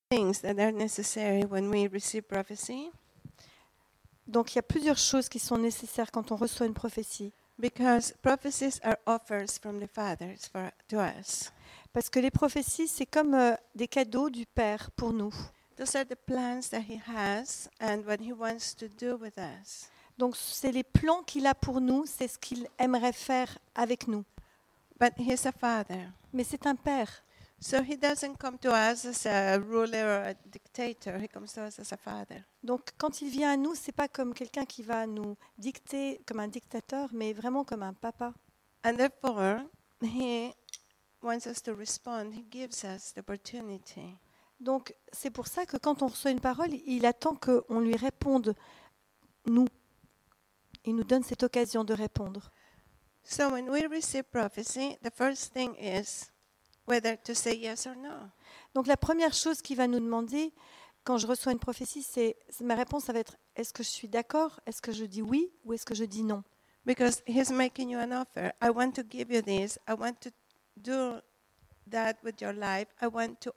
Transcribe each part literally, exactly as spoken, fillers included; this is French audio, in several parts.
things that are necessary when we receive prophecy. Donc il y a plusieurs choses qui sont nécessaires quand on reçoit une prophétie. Because prophecies are offers from the fathers for, to us. Parce que les prophéties, c'est comme euh, des cadeaux du Père pour nous. Those are the plans that he has and what he wants to do with us. Donc c'est les plans qu'il a pour nous, c'est ce qu'il aimerait faire avec nous. But he's a father. Mais c'est un Père. So he doesn't come to us as a ruler or a dictator. He comes to us as a father. Donc quand il vient à nous, c'est pas comme quelqu'un qui va nous dicter comme un dictateur, mais vraiment comme un papa. And therefore, he wants us to respond. He gives us the opportunity. Donc c'est pour ça que quand on reçoit une parole, il attend qu'on lui réponde, nous. Il nous donne cette occasion de répondre. So when we receive prophecy, the first thing is whether to say yes or no. Donc la première chose qu'il va nous demander quand je reçois une prophétie, c'est ma réponse, ça va être est-ce que je suis d'accord, est-ce que je dis oui ou est-ce que je dis non. Because he's making you an offer. I want to give you this. I want to do that with your life. I want to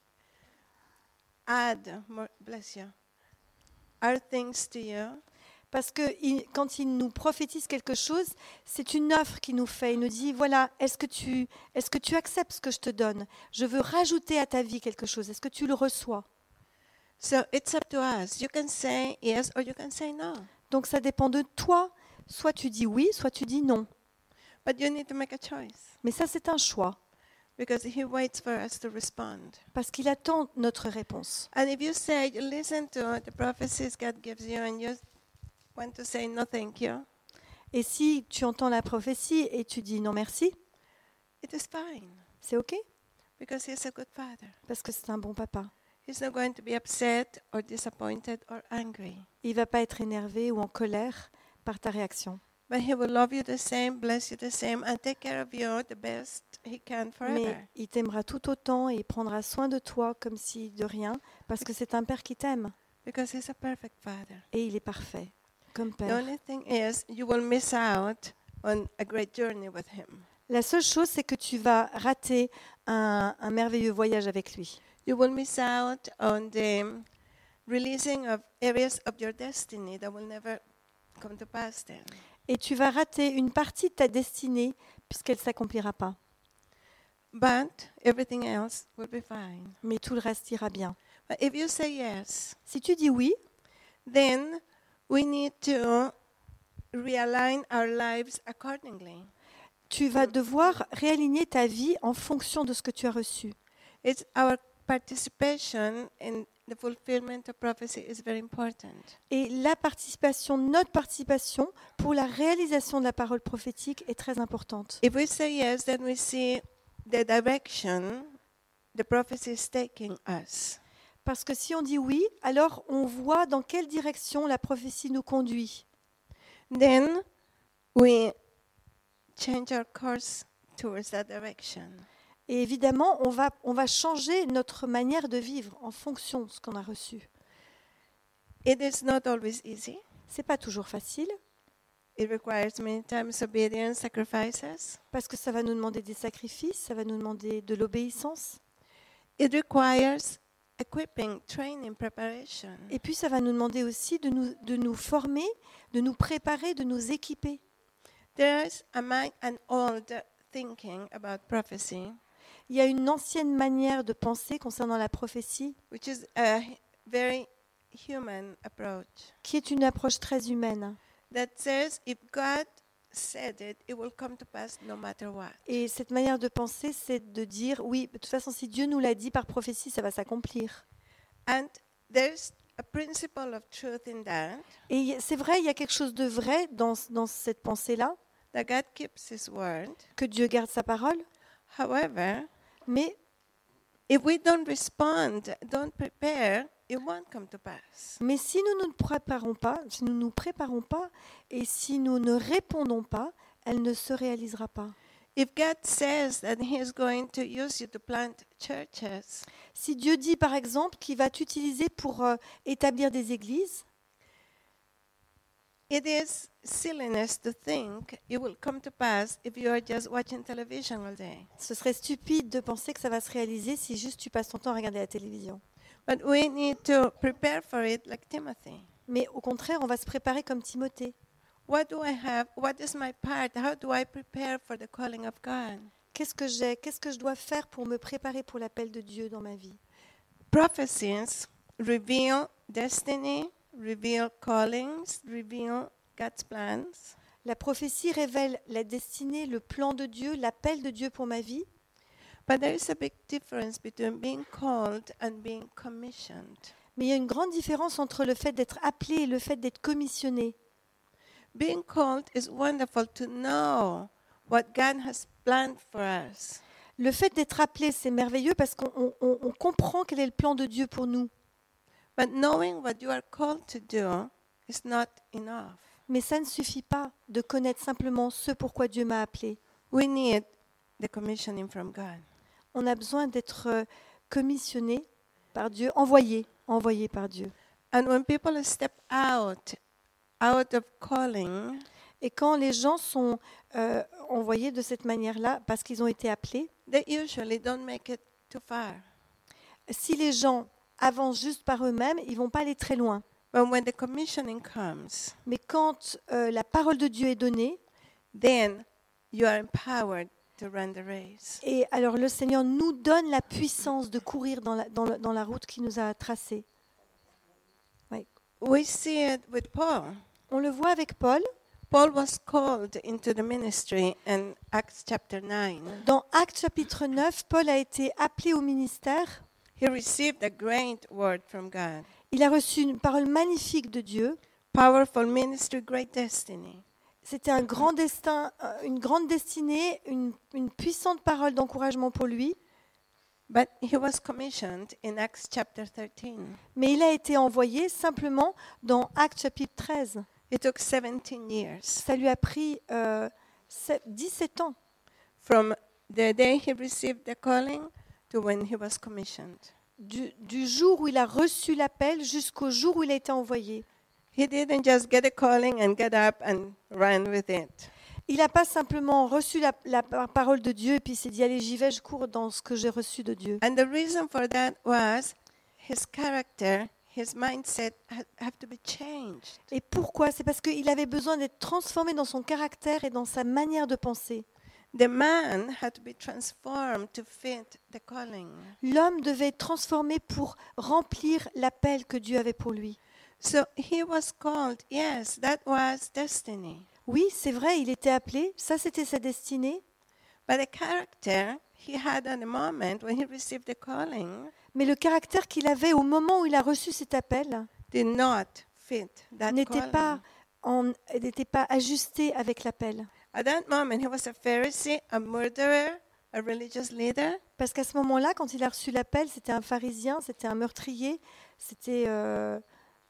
add more, bless you, add things to you. Parce que il, quand il nous prophétise quelque chose, c'est une offre qu'il nous fait. Il nous dit, voilà, est-ce que tu, est-ce que tu acceptes ce que je te donne ? Je veux rajouter à ta vie quelque chose. Est-ce que tu le reçois ? So it's up to us. You can say yes or you can say no. Donc ça dépend de toi. Soit tu dis oui, soit tu dis non. But you need to make a choice. Mais ça, c'est un choix. Because he waits for us to respond. Parce qu'il attend notre réponse. And if you say, you listen to the prophecies God gives you and you want to say no thank you, Et si tu entends la prophétie et tu dis non merci, it is fine. c'est OK, Because he's a good father. parce que c'est un bon papa. He's not going to be upset or disappointed or angry. Il ne va pas être énervé ou en colère par ta réaction. But he will love you the same, bless you the same, and take care of you the best he can forever. Mais il t'aimera tout autant et il prendra soin de toi comme si de rien, parce que c'est un père qui t'aime Because he's a perfect father. et il est parfait comme The père. only thing is you will miss out on a great journey with him. La seule chose, c'est que tu vas rater un, un merveilleux voyage avec lui. You will miss out on the releasing of areas of your destiny that will never come to pass then. Et tu vas rater une partie de ta destinée puisqu'elle ne s'accomplira pas. But everything else will be fine. Mais tout le reste ira bien. But if you say yes, Si tu dis oui, then we need to realign our lives accordingly. tu vas devoir réaligner ta vie en fonction de ce que tu as reçu. It's our participation in the fulfillment of prophecy is very important. Et la participation, notre participation pour la réalisation de la parole prophétique est très importante. If we say yes, then we see the direction the prophecy is taking us. Parce que si on dit oui, alors on voit dans quelle direction la prophétie nous conduit. Then we change our course towards that direction. Et évidemment, on va, on va changer notre manière de vivre en fonction de ce qu'on a reçu. It is not always easy. Ce n'est pas toujours facile, It requires many times obedience, sacrifices. parce que ça va nous demander des sacrifices, ça va nous demander de l'obéissance, It requires equipping, training, preparation. et puis ça va nous demander aussi de nous, de nous former, de nous préparer, de nous équiper. There is a mi- an old thinking about prophecy, Il y a une ancienne manière de penser concernant la prophétie, which is a h- very human approach, qui est une approche très humaine. that says if God said it, it will come to pass no matter what. Et cette manière de penser, c'est de dire, oui, de toute façon, si Dieu nous l'a dit par prophétie, ça va s'accomplir. And there's a principle of truth in that, Et y- c'est vrai, il y a quelque chose de vrai dans, dans cette pensée-là, that God keeps his word. que Dieu garde sa parole, However, mais if we don't respond, don't prepare, it won't come to pass. Mais si nous ne nous préparons pas, si nous nous préparons pas, et si nous ne répondons pas, elle ne se réalisera pas. If God says that he is going to use you to plant churches, Si Dieu dit par exemple qu'il va t'utiliser pour euh, établir des églises, it is silliness to think it will come to pass if you are just watching television all day. ce serait stupide de penser que ça va se réaliser si juste tu passes ton temps à regarder la télévision. But we need to prepare for it like Timothy. Mais au contraire, on va se préparer comme Timothée. What do I have? What is my part? How do I prepare for the calling of God? Qu'est-ce que j'ai? Qu'est-ce que je dois faire pour me préparer pour l'appel de Dieu dans ma vie? Prophecies reveal destiny, reveal callings, reveal God's plans. La prophétie révèle la destinée, le plan de Dieu, l'appel de Dieu pour ma vie. But there is a big difference between being called and being commissioned. Mais il y a une grande différence entre le fait d'être appelé et le fait d'être commissionné. Being called is wonderful to know what God has planned for us. Le fait d'être appelé, c'est merveilleux parce qu'on on- on- on comprend quel est le plan de Dieu pour nous. But knowing what you are called to do is not enough. Mais ça ne suffit pas de connaître simplement ce pourquoi Dieu m'a appelé. We need the commissioning from God. On a besoin d'être euh, commissionné par Dieu, envoyé, envoyé par Dieu. And when people step out, out of calling, Et quand les gens sont euh, envoyés de cette manière-là, parce qu'ils ont été appelés, they usually don't make it too far. si les gens avancent juste par eux-mêmes, ils vont pas aller très loin. But when the commissioning comes, Mais quand euh, la parole de Dieu est donnée, then you are empowered to run the race. et alors le Seigneur nous donne la puissance de courir dans la, dans la, dans la route qu'il nous a tracée. We see it with Paul. On le voit avec Paul. Paul was called into the ministry in Acts chapter nine. Dans Actes chapitre neuf, Paul a été appelé au ministère. He received a great word from God. Il a reçu une parole magnifique de Dieu. Powerful ministry, great destiny. C'était un grand destin, euh, une grande destinée, une, une puissante parole d'encouragement pour lui. But he was commissioned in Acts chapter thirteen. Mais il a été envoyé simplement dans Actes chapitre treize. It took seventeen years Ça lui a pris euh, sept- dix-sept ans, from the day he received the calling to when he was commissioned. du, du jour où il a reçu l'appel jusqu'au jour où il a été envoyé. He didn't just get a calling and get up and run with it. Il n'a pas simplement reçu la, la par- parole de Dieu et puis il s'est dit, allez, j'y vais, je cours dans ce que j'ai reçu de Dieu. And the reason for that was his character, his mindset ha- have to be changed. Et pourquoi? C'est parce qu'il avait besoin d'être transformé dans son caractère et dans sa manière de penser. The man had to be transformed to fit the calling. L'homme devait être transformé pour remplir l'appel que Dieu avait pour lui. So he was called, yes, that was destiny. Oui, c'est vrai, il était appelé, ça c'était sa destinée, But the character he had at the moment when he received the calling mais le caractère qu'il avait au moment où il a reçu cet appel did not fit that n'était calling. pas, en- n'était pas ajusté avec l'appel. At that moment, he was a Pharisee, a murderer, a religious leader. Parce qu'à ce moment-là, quand il a reçu l'appel, c'était un pharisien, c'était un meurtrier, c'était euh,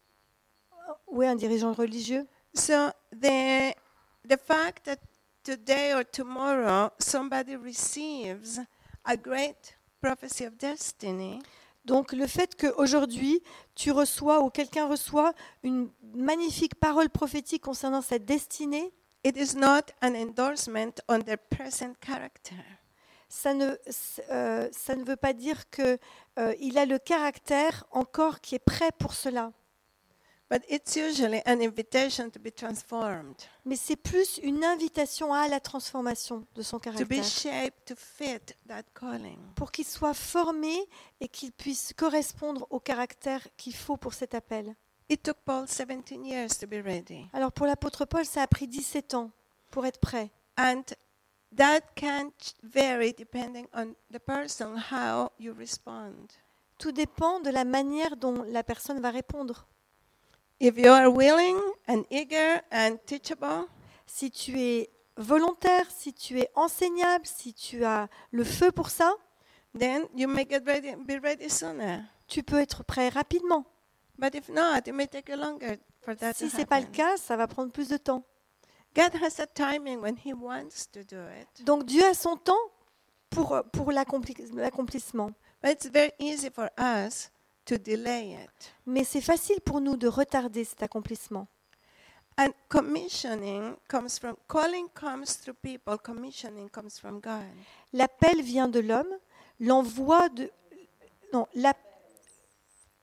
ouais, un dirigeant religieux. So the the fact that today or tomorrow somebody receives a great prophecy of destiny Donc le fait qu'aujourd'hui, tu reçois ou quelqu'un reçoit une magnifique parole prophétique concernant sa destinée, it is not an endorsement on their present character. ça ne, euh, ça ne veut pas dire qu'il euh, a le caractère encore qui est prêt pour cela. But it's usually an invitation to be transformed, Mais c'est plus une invitation à la transformation de son to be caractère, shaped to fit that calling. pour qu'il soit formé et qu'il puisse correspondre au caractère qu'il faut pour cet appel. It took Paul seventeen years to be ready. Alors pour l'apôtre Paul, ça a pris dix-sept ans pour être prêt. And that can ch- vary depending on the person, how you respond. Tout dépend de la manière dont la personne va répondre. If you are willing and eager and teachable, Si tu es volontaire, si tu es enseignable, si tu as le feu pour ça, then you may get ready, be ready sooner. tu peux être prêt rapidement. But if not, it may take you longer for that Si to ce n'est pas le happen. cas, ça va prendre plus de temps. God has a timing when He wants to do it. Donc Dieu a son temps pour, pour l'accompli- l'accomplissement. But it's very easy for us to delay it. Mais c'est facile pour nous de retarder cet accomplissement. And commissioning comes from, calling comes through people, commissioning comes from God. L'appel vient de l'homme, l'envoi de... Non, la-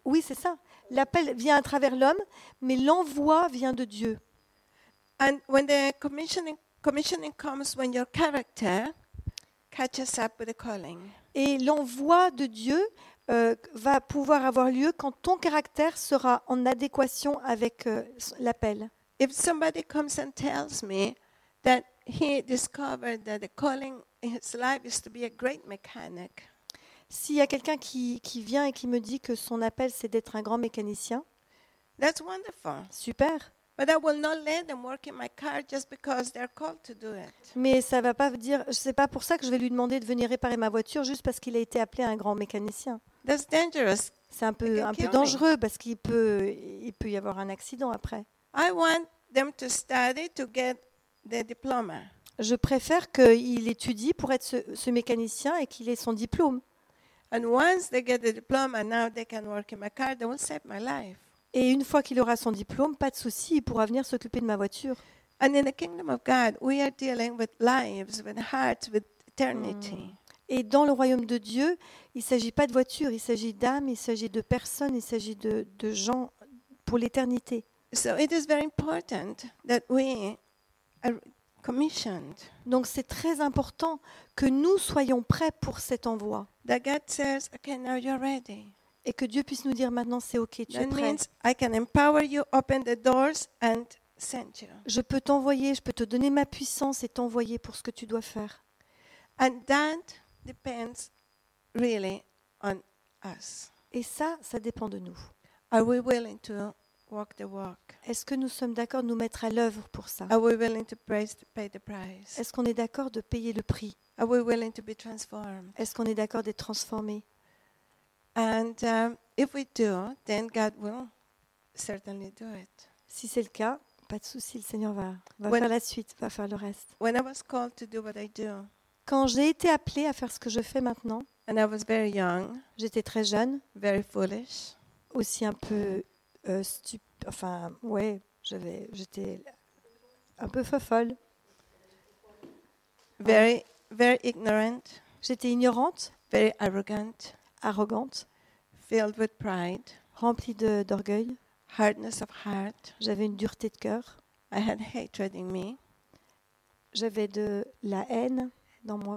Oui, c'est ça. L'appel vient à travers l'homme, mais l'envoi vient de Dieu. And when the commissioning commissioning comes when your character catches up with the calling. Et l'envoi de Dieu euh, va pouvoir avoir lieu quand ton caractère sera en adéquation avec euh, l'appel. If somebody comes and tells me that he discovered that the calling in his life is to be a great mechanic, S'il y a quelqu'un qui, qui vient et qui me dit que son appel, c'est d'être un grand mécanicien, that's wonderful. super. But I will not let them work in my car just because they're called to do it. Mais ça va pas dire, c'est pas pour ça que je vais lui demander de venir réparer ma voiture juste parce qu'il a été appelé un grand mécanicien. That's dangerous. C'est un It peu, can un peu kill me. dangereux parce qu'il peut, il peut y avoir un accident après. I want them to study to get the diploma. Je préfère qu'il étudie pour être ce, ce mécanicien et qu'il ait son diplôme. And once they get the diploma, now they can work in my car. They will save my life. Et une fois qu'il aura son diplôme, pas de souci, il pourra venir s'occuper de ma voiture. And in the kingdom of God, we are dealing with lives, with hearts, with eternity. Et dans le royaume de Dieu, il ne s'agit pas de voiture, il s'agit d'âmes, il s'agit de personnes, il s'agit de, de gens pour l'éternité. So it is very important that we are commissioned. Donc c'est très important que nous soyons prêts pour cet envoi That God says, okay, now you're ready. et que Dieu puisse nous dire maintenant c'est ok, tu es That prêt. means I can empower you, open the doors, and send you. Je peux t'envoyer, je peux te donner ma puissance et t'envoyer pour ce que tu dois faire. And that depends really on us. Et ça, ça dépend de nous. Are we willing to walk the walk? Est-ce que nous sommes d'accord de nous mettre à l'œuvre pour ça? Are we willing to praise, pay the price? Est-ce qu'on est d'accord de payer le prix? Are we willing to be transformed? Est-ce qu'on est d'accord d'être transformé? And um, if we do, then God will certainly do it. Si c'est le cas, pas de souci, le Seigneur va, va When- faire la suite, va faire le reste. When I was called to do what I do, Quand j'ai été appelée à faire ce que je fais maintenant, and I was very young, j'étais très jeune, very foolish, aussi un peu euh, stup... Enfin, ouais, j'avais, j'étais un peu fofolle. very, very ignorant, J'étais ignorante, very arrogant, arrogante, filled with pride, remplie de, d'orgueil. hardness of heart. J'avais une dureté de cœur. I had hatred in me. J'avais de la haine dans moi.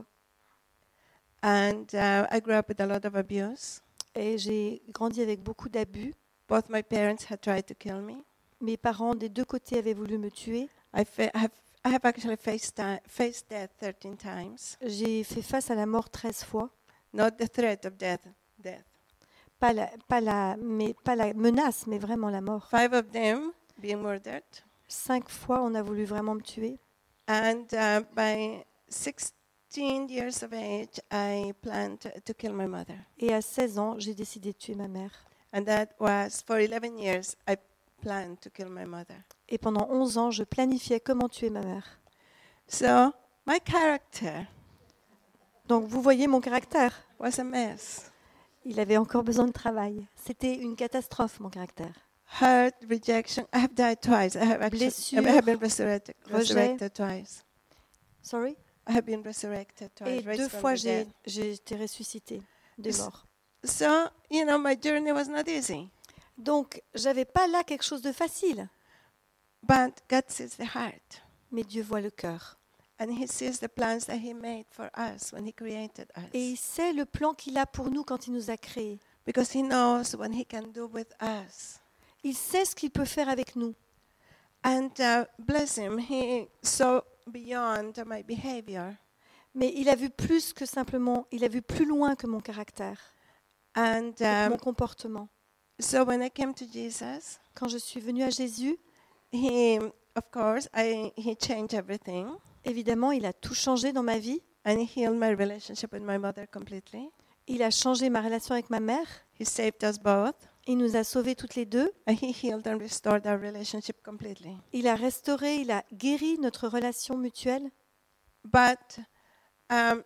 And uh, I grew up with a lot of abuse. Et j'ai grandi avec beaucoup d'abus. Both my parents had tried to kill me. Mes parents des deux côtés avaient voulu me tuer. I, fa- I have, I have actually faced, ti- faced death thirteen times. J'ai fait face à la mort treize fois. Not the threat of death, death. Pas la, pas, la, mais, pas la menace, mais vraiment la mort. Five of them being murdered. Cinq fois, on a voulu vraiment me tuer. And uh, by sixteen years of age, I planned to, to kill my mother. Et à seize ans, j'ai décidé de tuer ma mère. And that was for eleven years, I planned to kill my mother. Et pendant onze ans, je planifiais comment tuer ma mère. So my character Donc vous voyez mon caractère. was a mess. Il avait encore besoin de travail. C'était une catastrophe, mon caractère. Hurt, rejection. I have died twice. I have actually Blessure, I have been resurrected, rejet. resurrected twice. Sorry. I have been resurrected twice. Et raised deux from fois, the j'ai, dead. j'ai été ressuscitée des S- morts. So, you know, my journey was not easy. Donc, j'avais pas là quelque chose de facile. But God sees the heart. Mais Dieu voit le cœur. And He sees the plans that He made for us when He created us. Et il sait le plan qu'il a pour nous quand il nous a créés. Because He knows what He can do with us. Il sait ce qu'il peut faire avec nous. And uh, bless Him, He saw beyond my behavior. Mais il a vu plus que simplement, il a vu plus loin que mon caractère, And que um, mon comportement. so when I came to Jesus, Quand je suis venue à Jésus, He, of course, I, He changed everything. évidemment, il a tout changé dans ma vie. And He healed my relationship with my mother completely. Il a changé ma relation avec ma mère. He saved us both. Il nous a sauvés toutes les deux. And He healed and restored our relationship completely. Il a restauré, il a guéri notre relation mutuelle. But um,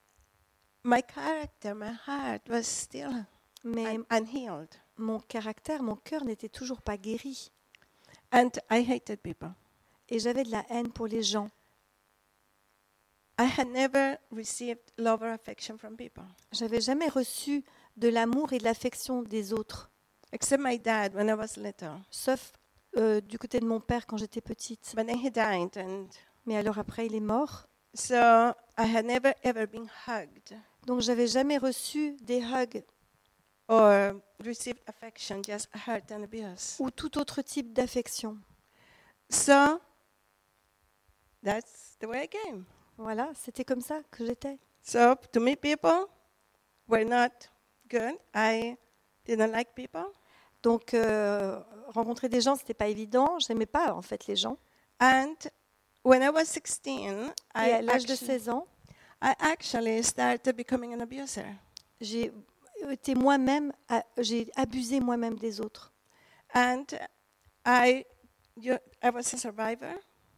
my character, my heart was still Mais un- unhealed. mon caractère, mon cœur n'était toujours pas guéri. And I hated people. Et j'avais de la haine pour les gens. I had never received love or affection from people. J'avais jamais reçu de l'amour et de l'affection des autres. except my dad when I was little. sauf euh, du côté de mon père quand j'étais petite. But then he died, and Mais alors après, il est mort. so I had never ever been hugged Donc, j'avais jamais reçu des hugs or received affection, just hurt and abuse. ou tout autre type d'affection. So that's the way I came. Voilà, c'était comme ça que j'étais. So to meet people were not good. I didn't like people. Donc, euh, rencontrer des gens, c'était pas évident. Je n'aimais pas, en fait, les gens. And when I was sixteen, Et I à l'âge de actually, seize ans, I actually started becoming an abuser. j'ai été moi-même, à- j'ai abusé moi-même des autres. And I, you, I was a survivor.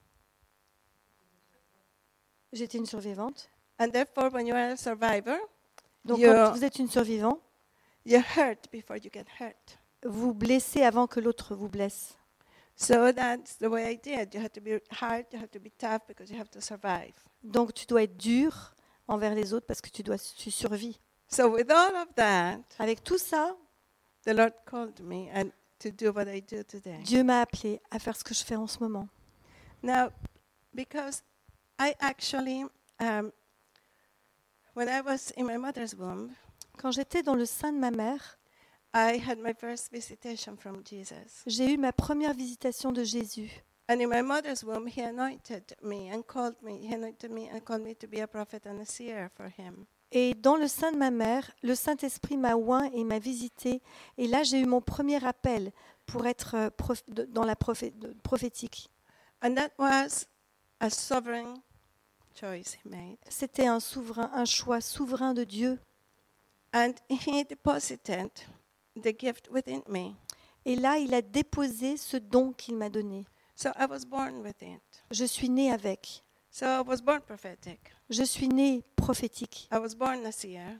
J'étais une survivante. And therefore, when you are a survivor, Donc, You- quand vous êtes une survivante, you hurt before you get hurt. vous blessez avant que l'autre vous blesse. So that's the way I did. You have to be hard, you have to be tough because you have to survive. Donc, tu dois être dur envers les autres parce que tu dois, tu survis. So with all of that, Avec tout ça, the Lord called me and to do what I do today. Dieu m'a appelé à faire ce que je fais en ce moment. Now, because I actually, um, when I was in my mother's womb, Quand j'étais dans le sein de ma mère, I had my first visitation from Jesus. j'ai eu ma première visitation de Jésus. And in my mother's womb, he anointed me and called me. He anointed me and called me to be a prophet and a seer for him. Et dans le sein de ma mère, le Saint-Esprit m'a oint et m'a visité. Et là, j'ai eu mon premier appel pour être euh, prof- de- dans la prophé- de- prophétique. And that was a sovereign choice he made. C'était un souverain, un choix souverain de Dieu. And he deposited the gift within me. Et là, il a déposé ce don qu'il m'a donné. So I was born with it. Je suis née avec. So I was born prophetic. Je suis née prophétique. I was born a seer.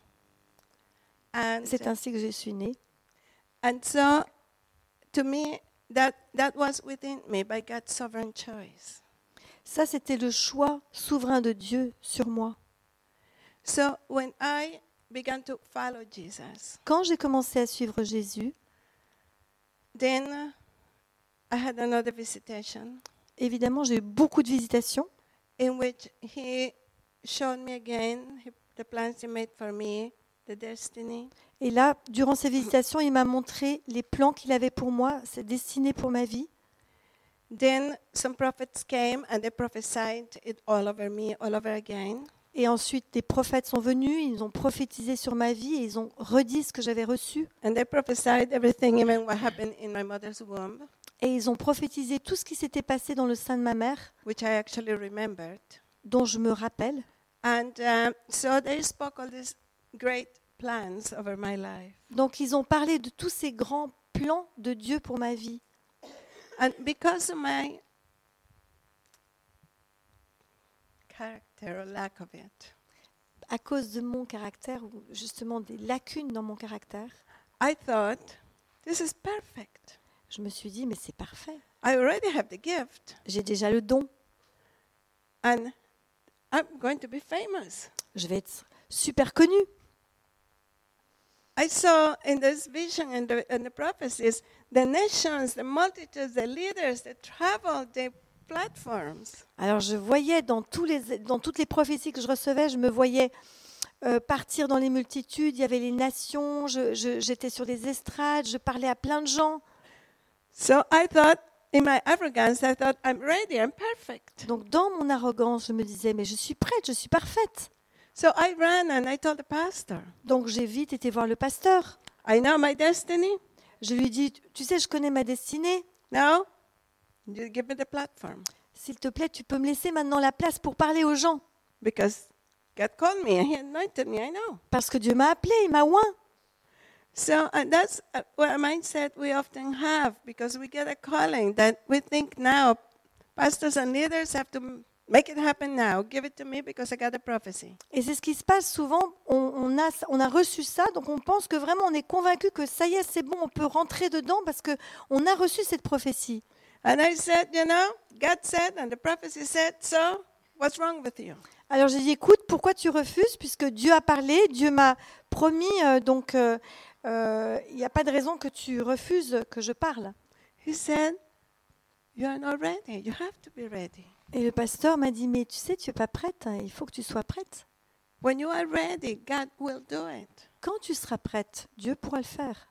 And, C'est ainsi que je suis née. and so to me, that, that was within me by God's sovereign choice. Ça, c'était le choix souverain de Dieu sur moi. So when I began to follow Jesus, Quand j'ai commencé à suivre Jésus, then I had another visitation évidemment, j'ai eu beaucoup de visitations in which he showed me again he- the plans he made for me, the destiny. Et là, durant ces visitations, il m'a montré les plans qu'il avait pour moi, ses destinées pour ma vie. Then some prophets came and they prophesied it all over me, all over again. Et ensuite, des prophètes sont venus, ils ont prophétisé sur ma vie et ils ont redit ce que j'avais reçu. And they prophesied everything, even what happened in my mother's womb, Et ils ont prophétisé tout ce qui s'était passé dans le sein de ma mère, which I actually remembered. dont je me rappelle. And um, so they spoke all these great plans over my life. Donc, ils ont parlé de tous ces grands plans de Dieu pour ma vie. And because of my character or lack of it, À cause de mon caractère, ou justement des lacunes dans mon caractère, I thought, this is perfect. je me suis dit, mais c'est parfait. I already have the gift, J'ai déjà le don. and I'm going to be famous. Je vais être super connue. I saw in this vision and the, and the prophecies the nations, the multitudes, the leaders, the travel, the platforms. Alors je voyais dans, tous les, dans toutes les prophéties que je recevais, je me voyais euh, partir dans les multitudes, il y avait les nations, je- je- j'étais sur les estrades, je parlais à plein de gens. So I thought, in my arrogance, I thought, I'm ready, I'm perfect. Donc dans mon arrogance, je me disais, mais je suis prête, je suis parfaite. So I ran and I told the pastor, Donc j'ai vite été voir le pasteur. I know my destiny. Je lui dis, tu sais, je connais ma destinée. Now, you give me the platform. S'il te plaît, tu peux me laisser maintenant la place pour parler aux gens. Because God called me and He anointed me, I know. Parce que Dieu m'a appelé, il m'a oint. So uh, that's uh, what a mindset we often have because we get a calling that we think now pastors and leaders have to m- make it happen now. Give it to me because I got a prophecy. Et c'est ce qui se passe souvent. On, on a, on a reçu ça, donc on pense que vraiment on est convaincu que ça y est, c'est bon, on peut rentrer dedans parce que on a reçu cette prophétie. And I said, you know, God said and the prophecy said, so what's wrong with you? Alors j'ai dit, écoute, pourquoi tu refuses? Puisque Dieu a parlé, Dieu m'a promis, euh, donc euh, euh, il n'y a pas de raison que tu refuses que je parle. He said, you are not ready. You have to be ready. Et le pasteur m'a dit, mais tu sais, tu n'es pas prête, hein, il faut que tu sois prête. When you are ready, God will do it. Quand tu seras prête, Dieu pourra le faire.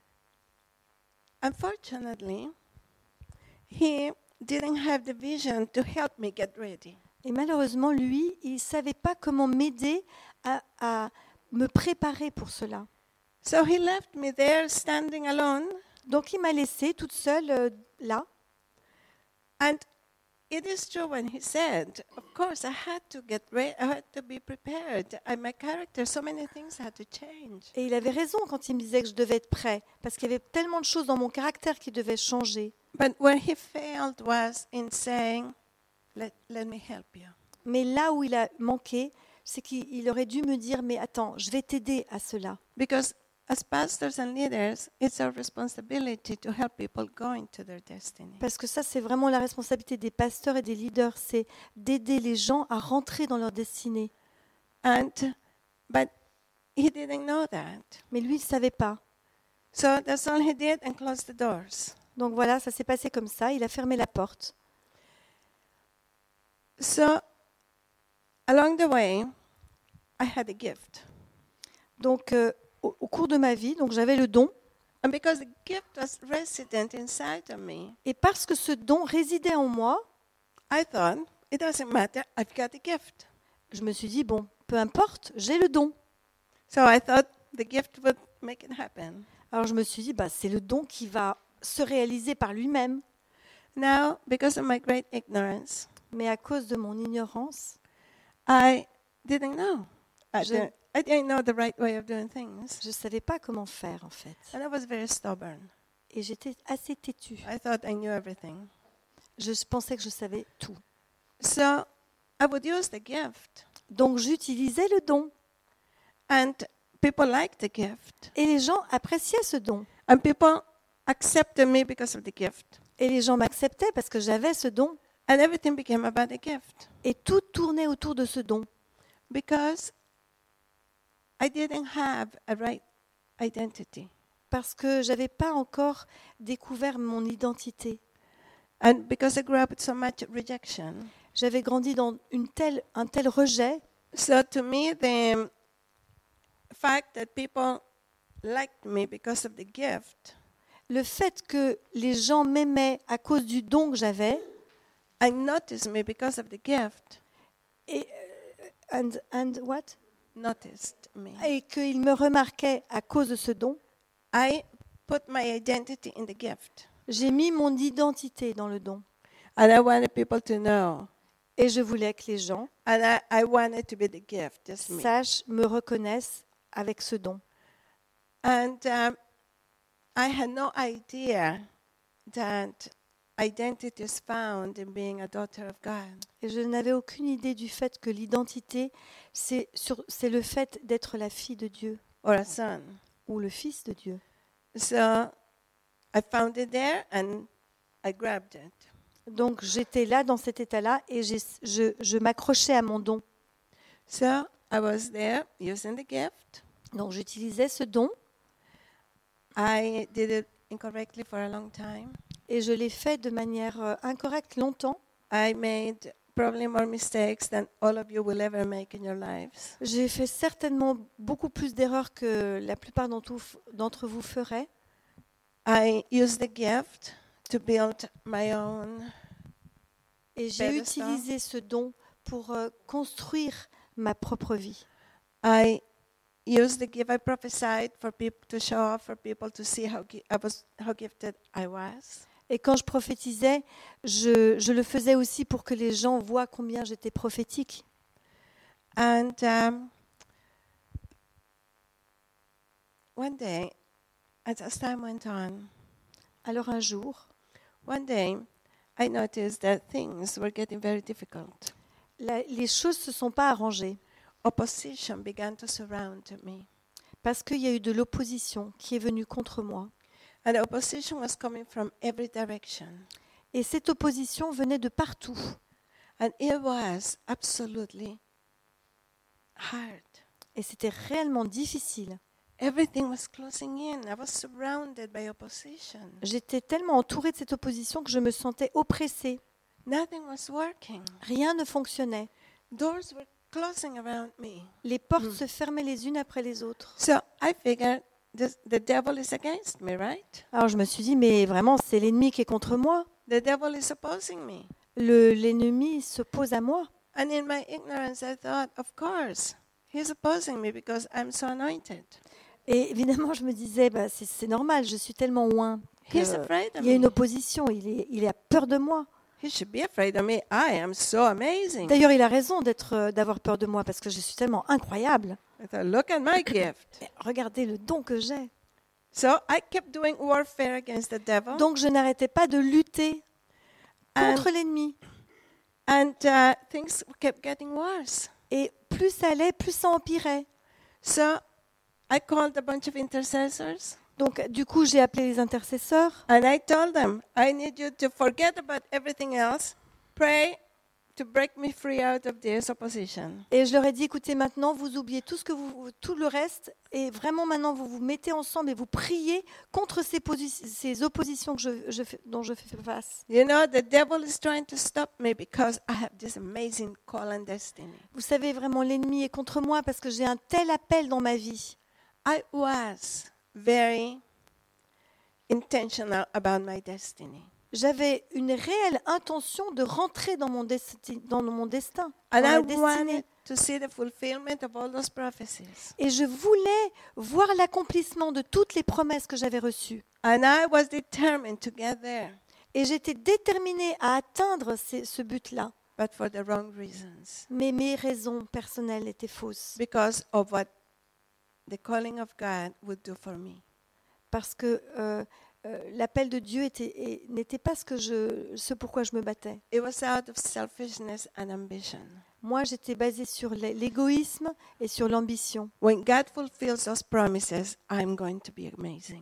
Unfortunately, he didn't have the vision to help me get ready. Et malheureusement, lui, il ne savait pas comment m'aider à, à me préparer pour cela. So he left me there standing alone. Donc il m'a laissée toute seule euh, là. And it is true when he said, of course, I had to get ready, I had to be prepared. And my character, so many things had to change. Et il avait raison quand il me disait que je devais être prêt, parce qu'il y avait tellement de choses dans mon caractère qui devaient changer. But where he failed was in saying, let, let me help you. Mais là où il a manqué, c'est qu'il il aurait dû me dire, mais attends, je vais t'aider à cela. Because as pastors and leaders, it's our responsibility to help people go into their destiny. Parce que ça, c'est vraiment la responsabilité des pasteurs et des leaders, c'est d'aider les gens à rentrer dans leur destinée. And, but he didn't know that. Mais lui, il ne savait pas. So that's all he did and closed the doors. Donc voilà, ça s'est passé comme ça, il a fermé la porte. So along the way, I had a gift. Donc euh, au, au cours de ma vie, donc j'avais le don. And because the gift was resident inside of me, Et parce que ce don résidait en moi, I thought, it doesn't matter, I've got a gift. je me suis dit, bon, peu importe, j'ai le don. So I thought the gift would make it happen. Alors je me suis dit, bah, c'est le don qui va se réaliser par lui-même. Now, because of my great ignorance, Mais à cause de mon ignorance, I didn't know. I Je- didn't, I didn't know the right way of doing things. je ne savais pas comment faire en fait. And I was very stubborn. Et j'étais assez têtue. I thought I knew everything. Je pensais que je savais tout. So I would use the gift. Donc j'utilisais le don. And people liked the gift. Et les gens appréciaient ce don. And people accepted me because of the gift. Et les gens m'acceptaient parce que j'avais ce don. And everything became about the gift. Et tout tournait autour de ce don. Because I didn't have a right identity. Parce que je n'avais pas encore découvert mon identité. And because I grew up with so much rejection. J'avais grandi dans une telle, un tel rejet. So to me, the fact that people liked me because of the gift, Le fait que les gens m'aimaient à cause du don que j'avais, I noticed me because of the gift, et, and, and what? noticed me. Et qu'ils me remarquaient à cause de ce don, I put my identity in the gift. j'ai mis mon identité dans le don. And I wanted people to know. Et je voulais que les gens And I, I wanted to be the gift, just me. sachent, me reconnaissent avec ce don. And um, I had no idea that identity is found in being a daughter of God. Et je n'avais aucune idée du fait que l'identité, c'est, sur, c'est le fait d'être la fille de Dieu Or a son. ou le fils de Dieu. So I found it there and I grabbed it. Donc j'étais là dans cet état-là et j'ai- je, je m'accrochais à mon don. So I was there using the gift. Donc j'utilisais ce don I did it incorrectly for a long time. et je l'ai fait de manière euh, incorrecte longtemps. I made probably more mistakes than all of you will ever make in your lives. J'ai fait certainement beaucoup plus d'erreurs que la plupart d'entre vous, d'entre vous feraient. I used the gift to build my own. Et j'ai Pedestal. utilisé ce don pour euh, construire ma propre vie. I used the gift. I prophesied for people to show off, for people to see how gi- I was, how gifted I was. Et quand je prophétisais, je, je le faisais aussi pour que les gens voient combien j'étais prophétique. And um, one day, as, as time went on, Alors un jour, one day, I noticed that things were getting very difficult. la- les choses ne se sont pas arrangées Opposition began to surround me. parce qu'il y a eu de l'opposition qui est venue contre moi. And the opposition was coming from every direction. Et cette opposition venait de partout. And it was absolutely hard. Et c'était réellement difficile. everything was closing in. I was surrounded by opposition. J'étais tellement entourée de cette opposition que je me sentais oppressée. Nothing was working. Rien ne fonctionnait. Doors were closing around me. Les portes se fermaient les unes après les autres. So I figured this, the devil is against me, right? Alors je me suis dit, mais vraiment, c'est l'ennemi qui est contre moi. The devil is opposing me. Le, l'ennemi s'oppose à moi. And in my ignorance, I thought, of course, he's opposing me because I'm so anointed. Et évidemment, je me disais, bah, c'est, c'est normal, je suis tellement loin. He's afraid of Il y a une me. opposition, il, est, il a peur de moi. He should be afraid of me. I am so amazing. D'ailleurs, il a raison d'être, euh, d'avoir peur de moi parce que je suis tellement incroyable. I thought, look at my gift. Et regardez le don que j'ai. So I kept doing warfare against the devil. Donc, je n'arrêtais pas de lutter And, contre l'ennemi. and uh, things kept getting worse. Et plus ça allait, plus ça empirait. So I called a bunch of intercessors. Donc, du coup, j'ai appelé les intercesseurs. And I told them, I need you to forget about everything else. Pray to break me free out of this opposition. Et je leur ai dit, écoutez, maintenant, vous oubliez tout, ce que vous, tout le reste. Et vraiment, maintenant, vous vous mettez ensemble et vous priez contre ces, posi- ces oppositions que je, je fais, dont je fais face. You know, the devil is trying to stop me because I have this amazing call and destiny. Vous savez, vraiment, l'ennemi est contre moi parce que j'ai un tel appel dans ma vie. I was very intentional about my destiny. J'avais une réelle intention de rentrer dans mon, desti- dans mon destin, dans And la I destinée. wanted to see the fulfillment of all those prophecies. Et je voulais voir l'accomplissement de toutes les promesses que j'avais reçues. And I was determined to get there, Et j'étais déterminée à atteindre ces- ce but-là. but for the wrong reasons. Mais mes raisons personnelles étaient fausses. Because of what the calling of God would do for me. Parce que euh, euh, l'appel de Dieu était, et n'était pas ce, que je, ce pourquoi je me battais. It was out of selfishness and ambition. Moi, j'étais basée sur l'é- l'égoïsme et sur l'ambition. When God fulfills those promises, I'm going to be amazing.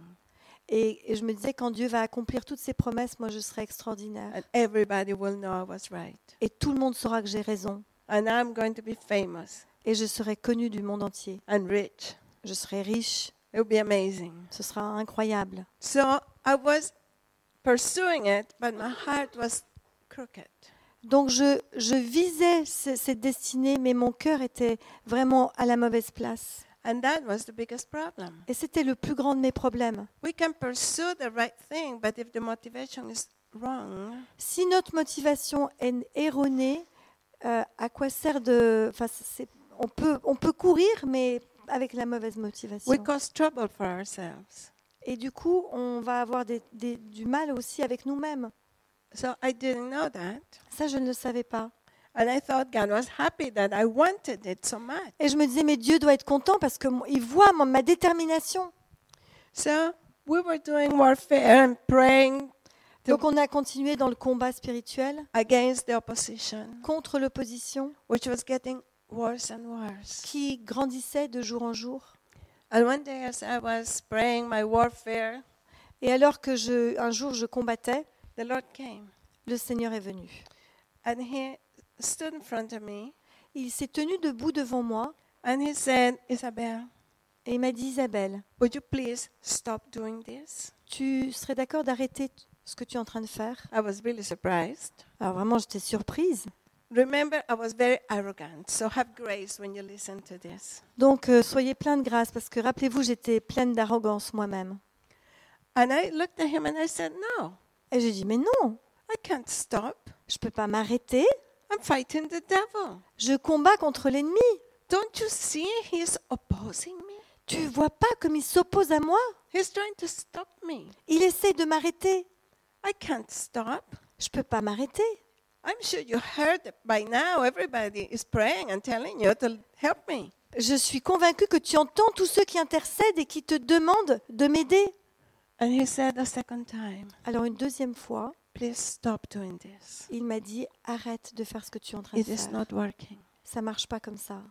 Et, et je me disais, quand Dieu va accomplir toutes ses promesses, moi, je serai extraordinaire. And everybody will know I was right. Et tout le monde saura que j'ai raison. And I'm going to be famous Et je serai connue du monde entier. and rich. Je serai riche. It will be amazing. Ce sera incroyable. So I was pursuing it, but my heart was crooked. Donc, je, je visais ce- cette destinée, mais mon cœur était vraiment à la mauvaise place. And that was the biggest problem. Et c'était le plus grand de mes problèmes. We can pursue the right thing, but if the motivation is wrong, Si notre motivation est erronée, euh, à quoi sert de... Enfin, c'est- on, peut, on peut courir, mais avec la mauvaise motivation. we cause trouble for ourselves. Et du coup, on va avoir des- des- du mal aussi avec nous-mêmes. So I didn't know that. Ça, je ne le savais pas. And I thought God was happy that I wanted it so much. Et je me disais, mais Dieu doit être content parce qu'il voit mon- ma détermination. So we were doing warfare and praying Donc on a continué dans le combat spirituel against the opposition, contre l'opposition which was getting worse and worse. qui grandissait de jour en jour. And one day, as I was praying my warfare, Et alors que je, un jour je combattais, the Lord came le Seigneur est venu. and He stood in front of me Il s'est tenu debout devant moi and He said, Isabel, et il m'a dit, Isabelle, would you please stop doing this? tu serais d'accord d'arrêter t- ce que tu es en train de faire? I was really surprised. Alors vraiment, j'étais surprise. Remember, I was very arrogant, so have grace when you listen to this. Donc euh, soyez plein de grâce parce que rappelez-vous, j'étais pleine d'arrogance moi-même. And I looked at him and I said, no, Et j'ai dit, mais non, I can't stop. je ne peux pas m'arrêter. I'm fighting the devil. Je combats contre l'ennemi. Don't you see he's opposing me? Tu vois pas comme il s'oppose à moi? He's trying to stop me. Il essaie de m'arrêter. I can't stop. Je peux pas m'arrêter. I'm sure you heard that by now everybody is praying and telling you to help me. Je suis convaincue que tu entends tous ceux qui intercèdent et qui te demandent de m'aider. And he said a second time, Alors une deuxième fois, please stop doing this. il m'a dit, arrête de faire ce que tu es en train de It is faire. not working. Ça marche pas comme ça.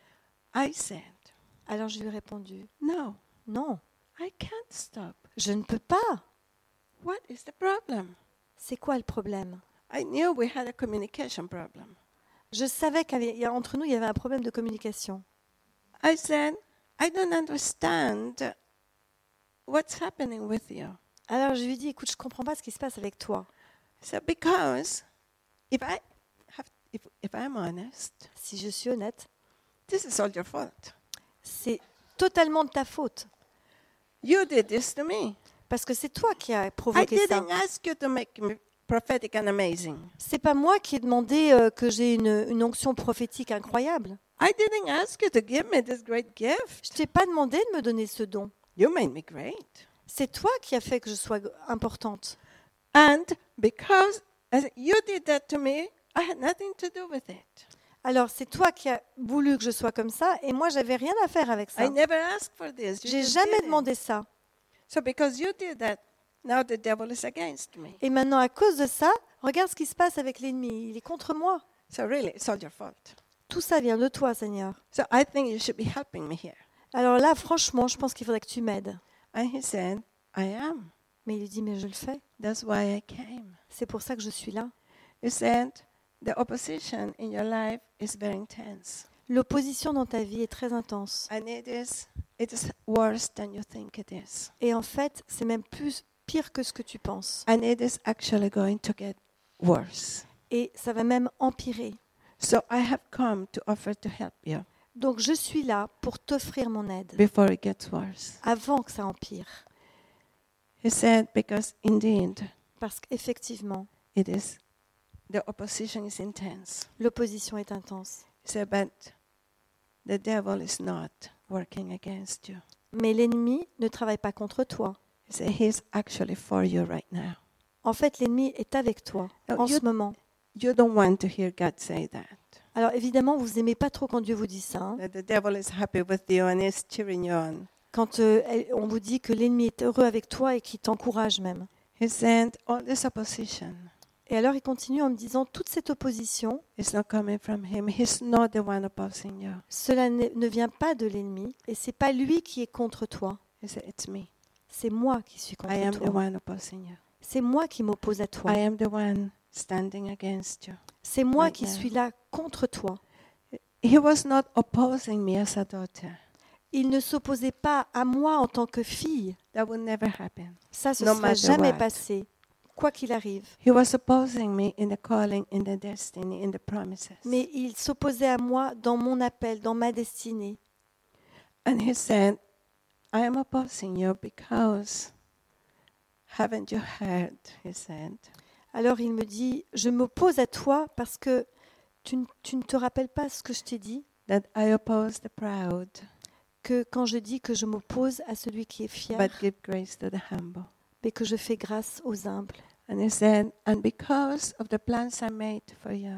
I said, Alors je lui ai répondu, no, non, I can't stop. je ne peux pas. What is the problem? C'est quoi le problème? I knew we had a communication problem. Je savais qu'entre nous, il y avait un problème de communication. I said, I don't understand what's happening with you. Alors je lui dis, écoute, je comprends pas ce qui se passe avec toi. So because if I have, if, if I'm honest, Si je suis honnête, this is all your fault. c'est totalement de ta faute. You did this to me. Parce que c'est toi qui as I provoqué ça. didn't ask you to make me prophetic and amazing. C'est pas moi qui ai demandé euh, que j'ai une, une onction prophétique incroyable. I didn't ask you to give me this great gift. Je t'ai pas demandé de me donner ce don. You made me great. C'est toi qui as fait que je sois importante. And because as you did that to me, I had nothing to do with it. Alors c'est toi qui as voulu que je sois comme ça et moi j'avais rien à faire avec ça. I never asked for this. You J'ai just jamais did it. demandé ça. So because you did that, now the devil is against me. Et maintenant à cause de ça, regarde ce qui se passe avec l'ennemi. Il est contre moi. So really, it's all your fault. Tout ça vient de toi, Seigneur. So I think you should be helping me here. Alors là, franchement, je pense qu'il faudrait que tu m'aides. And he said, I am. Mais il lui dit, mais je le fais. That's why I came. C'est pour ça que je suis là. He said, the opposition in your life is very intense. L'opposition dans ta vie est très intense. And it is, it is worse than you think it is. Et en fait, c'est même plus pire que ce que tu penses. And it is actually going to get worse. Et ça va même empirer. So I have come to offer to help you Donc je suis là pour t'offrir mon aide before it gets worse. avant que ça empire. He said, because indeed Parce qu'effectivement, it is, the opposition is intense. l'opposition est intense. He said, but the devil is not working against you. Mais l'ennemi ne travaille pas contre toi. He said, he's actually for you right now. En fait, l'ennemi est avec toi No, en you- ce moment. You don't want to hear God say that. Alors évidemment, vous n'aimez pas trop quand Dieu vous dit ça. hein. That the devil is happy with you and is cheering you on. Quand euh, elle- on vous dit que l'ennemi est heureux avec toi et qu'il t'encourage même. He said, all this opposition Et alors il continue en me disant, toute cette opposition, is not coming from him. He's not the one opposing you. cela ne, ne vient pas de l'ennemi et c'est pas lui qui est contre toi. He said, it's me. C'est moi qui suis I am contre the toi. one opposing you. C'est moi qui m'oppose à toi. I am the one standing against you. C'est moi Right qui now. suis là contre toi. He was not opposing me as a daughter. Il ne s'opposait pas à moi en tant que fille. That would never happen. Ça, ce ne No serait matter jamais what. passé, quoi qu'il arrive. He was opposing me in the calling, in the destiny, in the promises. Mais il s'opposait à moi dans mon appel, dans ma destinée. And he said, I am opposing you because haven't you heard, he said, Alors il me dit, je m'oppose à toi parce que tu, ne- tu ne te rappelles pas ce que je t'ai dit, that I oppose the proud, que quand je dis que je m'oppose à celui qui est fier, but give grace to the humble. mais que je fais grâce aux humbles. And he said, and because of the plans I made for you,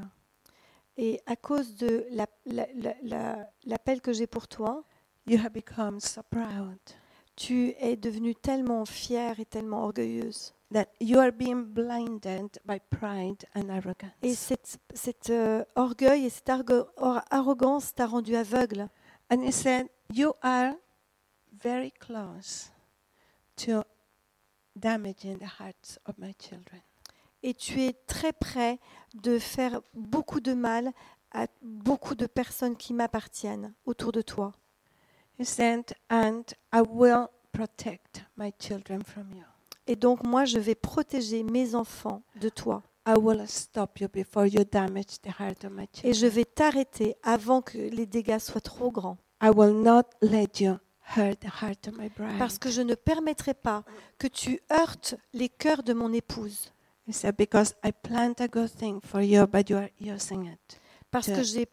Et à cause de la- la- la- la- l'appel que j'ai pour toi, you have become so proud tu es devenue tellement fière et tellement orgueilleuse. that you are being blinded by pride and arrogance. Et cet cet, euh, orgueil et cette argo- or- arrogance t'a rendu aveugle. And he said, you are very close to damaging the hearts of my children. Et tu es très près de faire beaucoup de mal à beaucoup de personnes qui m'appartiennent autour de toi. He said, and I will protect my children from you. Et donc moi, je vais protéger mes enfants de toi. I will stop you before you damage the heart of my Et je children. vais t'arrêter avant que les dégâts soient trop grands. I will not let you hurt the heart of my bride. Parce que je ne permettrai pas que tu heurtes les cœurs de mon épouse. He said, because I planned a good thing for you, but you are using it. Parce Yeah. que j'ai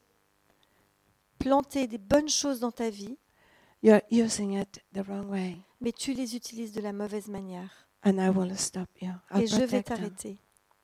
planté des bonnes choses dans ta vie, You are using it the wrong way. mais tu les utilises de la mauvaise manière. And I will stop you. I'll Et je vais protect them. t'arrêter.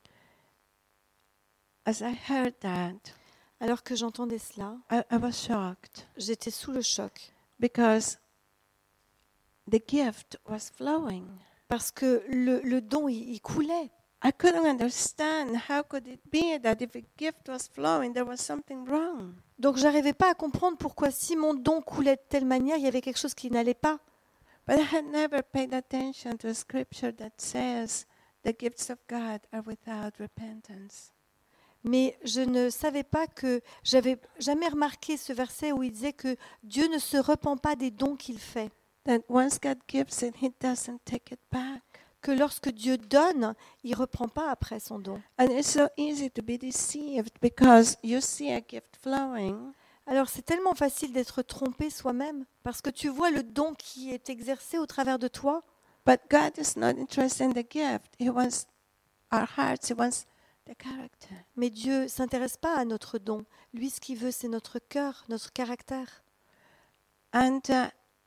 As I heard that, Alors que j'entendais cela, I, I was shocked j'étais sous le choc. because the gift was flowing. Parce que le, le don, il, il coulait. I couldn't understand how could it be that if a gift was flowing, there was something wrong. Donc je n'arrivais pas à comprendre pourquoi si mon don coulait de telle manière, il y avait quelque chose qui n'allait pas. But I had never paid attention to a scripture that says the gifts of God are without repentance. Mais je ne savais pas que j'avais jamais remarqué ce verset où il disait que Dieu ne se repent pas des dons qu'il fait, That once God gives it, He doesn't take it back. que lorsque Dieu donne, il reprend pas après son don. And it's so easy to be deceived because you see a gift flowing, Alors c'est tellement facile d'être trompé soi-même parce que tu vois le don qui est exercé au travers de toi, but God is not interested in the gift. He wants our hearts. He wants the character. mais Dieu s'intéresse pas à notre don. Lui, ce qu'il veut, c'est notre cœur, notre caractère. And uh,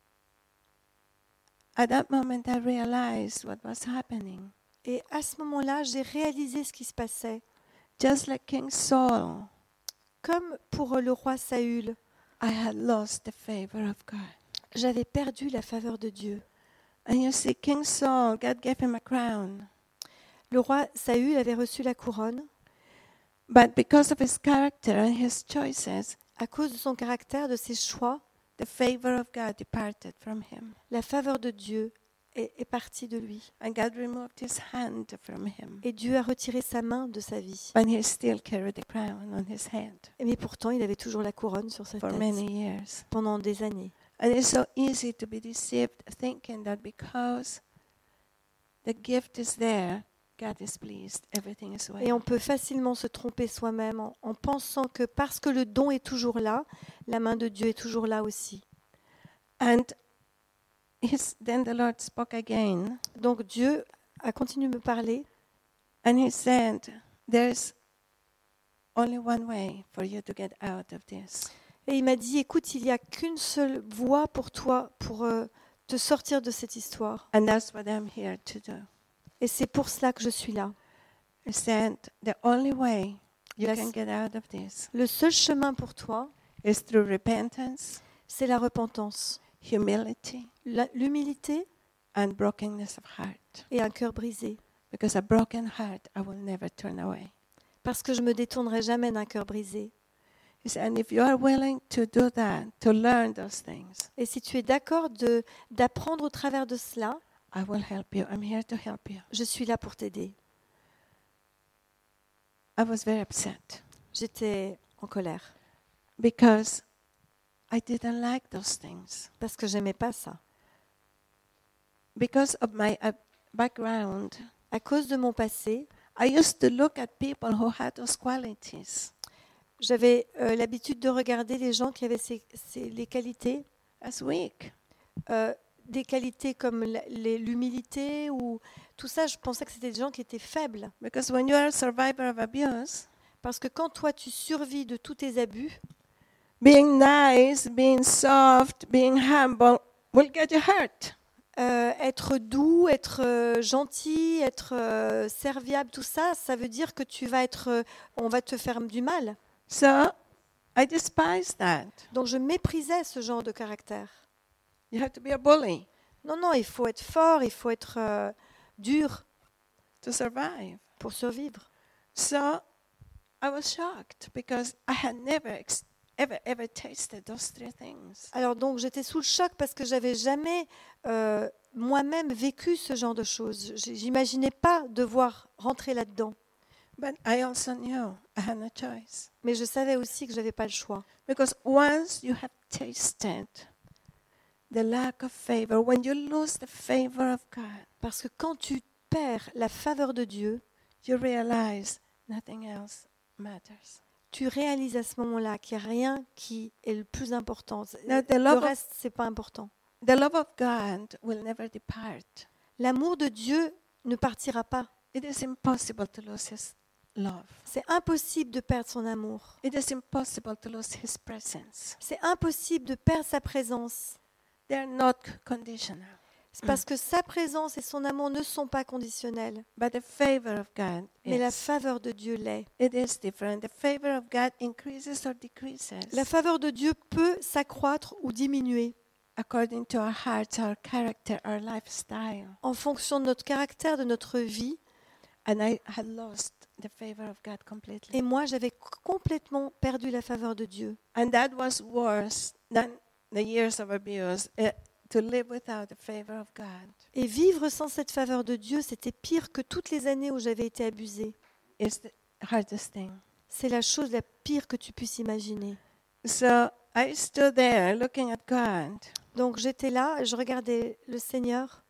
at that moment, I realized what was happening. Et à ce moment-là, j'ai réalisé ce qui se passait. Just like King Saul, Comme pour le roi Saül, I had lost the favor of God. j'avais perdu la faveur de Dieu. And you see, King Saul, God gave him a crown. Le roi Saül avait reçu la couronne. But because of his character and his choices, À cause de son caractère, de ses choix, the favor of God departed from him. la faveur de Dieu est, est partie de lui. And God removed his hand from him. Et Dieu a retiré sa main de sa vie. But he still carried the crown on his head Mais pourtant, il avait toujours la couronne sur sa for tête many years. pendant des années. And it's so easy to be deceived thinking that because the gift is there, God is pleased, everything is Et on well. peut facilement se tromper soi-même en, en pensant que parce que le don est toujours là, la main de Dieu est toujours là aussi. And his, then the Lord spoke again, Donc Dieu a continué de me parler and he said, there's only one way for you to get out of this. et il m'a dit, écoute, il n'y a qu'une seule voie pour toi pour euh, te sortir de cette histoire. And that's what I'm here to do. Et c'est pour cela que je suis là. He said, the only way you La- can get out of this Le seul chemin pour toi, is through repentance, c'est la repentance, humility, la- l'humilité and brokenness of heart. et un cœur brisé. Because a broken heart I will never turn away. Parce que je me détournerai jamais d'un cœur brisé. He said, and if you are willing to do that, to learn those things, Et si tu es d'accord de, d'apprendre au travers de cela, I will help you. I'm here to help you. je suis là pour t'aider. I was very upset J'étais en colère because I didn't like those things. parce que j'aimais pas ça. Because of my uh, background, À cause de mon passé, I used to look at people who had those qualities j'avais euh, l'habitude de regarder les gens qui avaient ces, ces- les qualités, as weak. euh, des qualités comme la- les- l'humilité ou tout ça. Je pensais que c'était des gens qui étaient faibles. Because when you are a survivor of abuse, Parce que quand toi tu survis de tous tes abus, being nice, being soft, being humble will get you hurt. euh, être doux, être euh, gentil, être euh, serviable, tout ça, ça veut dire que tu vas être, euh, on va te faire du mal. So I despise that. Donc je méprisais ce genre de caractère. You have to be a bully Non, non, il faut être fort, il faut être euh, dur to survive. pour survivre. So I was shocked because I had never ex- ever ever tasted those three things. Alors donc j'étais sous le choc parce que j'avais jamais euh, moi-même vécu ce genre de choses. J- J'imaginais pas devoir rentrer là-dedans. But I also knew I had no choice Mais je savais aussi que j'avais pas le choix. because once you have tasted the lack of favor, when you lose the favor of God, Parce que quand tu perds la faveur de Dieu, you realize nothing else matters. tu réalises à ce moment-là qu'il n'y a rien qui est le plus important. Now, the Le love of, reste, c'est pas important. the love of God will never depart. L'amour de Dieu ne partira pas. It is impossible to lose His love. C'est impossible de perdre son amour. It is impossible to lose His presence. C'est impossible de perdre sa présence. They are not conditional. C'est parce que sa présence et son amour ne sont pas conditionnels. But the favor of God Mais la is. faveur de Dieu l'est. It is different. The favor of God increases or decreases La faveur de Dieu peut s'accroître ou diminuer according to our hearts, our character, our lifestyle. en fonction de notre caractère, de notre vie. And I had lost the favor of God completely. Et moi, j'avais complètement perdu la faveur de Dieu. And that was worse than the years of abuse, uh, to live without the favor of God. Et vivre sans cette faveur de Dieu, c'était pire que toutes les années où j'avais été abusée. Is the hardest thing. c'est la chose la pire que tu puisses imaginer. So I stood there looking at God, Donc j'étais là, et je regardais le Seigneur